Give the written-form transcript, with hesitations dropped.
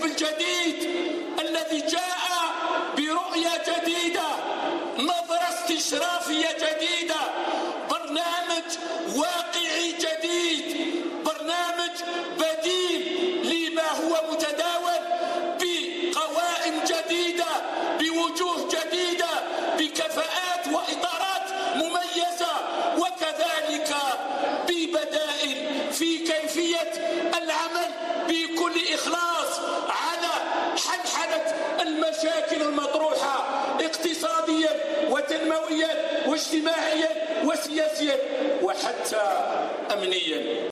الحزب الجديد الذي جاء برؤية جديدة، نظرة استشرافية جديدة، برنامج واقعي جديد، برنامج بديل لما هو متداول، بقوائم جديدة، بوجوه جديدة، بكفاءات وإطارات مميزة، وكذلك ببدائل في كيفية العمل بكل إخلاص على حلحلة المشاكل المطروحة اقتصاديا وتنمويا واجتماعيا وسياسيا وحتى أمنيا.